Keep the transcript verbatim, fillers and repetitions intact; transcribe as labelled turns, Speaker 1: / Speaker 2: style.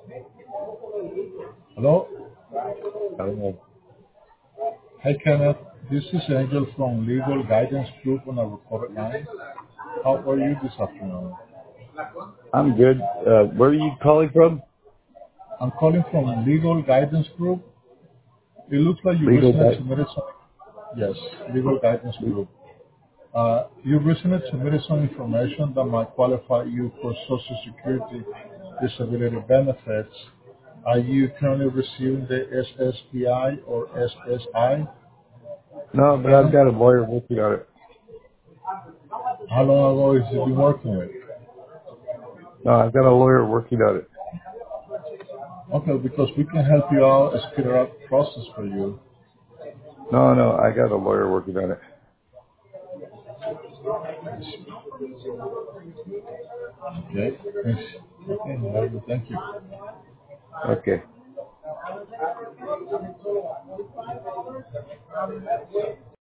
Speaker 1: Hello.
Speaker 2: I don't know.
Speaker 1: Hi, Kenneth. This is Angel from Legal Guidance Group on a recorded line. How are you this afternoon?
Speaker 2: I'm good. Uh, where are you calling from?
Speaker 1: I'm calling from Legal Guidance Group. It looks like you
Speaker 2: Legal
Speaker 1: recently
Speaker 2: guy.
Speaker 1: submitted some. Yes, Legal Guidance Group. Uh, you recently submitted some information that might qualify you for Social Security disability benefits. Are you currently receiving the S S P I or S S I,
Speaker 2: No, but I've
Speaker 1: Kenneth?
Speaker 2: got a lawyer working on it.
Speaker 1: How long ago have you been working with?
Speaker 2: No, I've got a lawyer working on it.
Speaker 1: Okay, because we can help you out and speed up the process for you.
Speaker 2: No, no, I got a lawyer working on it.
Speaker 1: Okay? Thanks. Okay, very good. Thank you.
Speaker 2: Okay.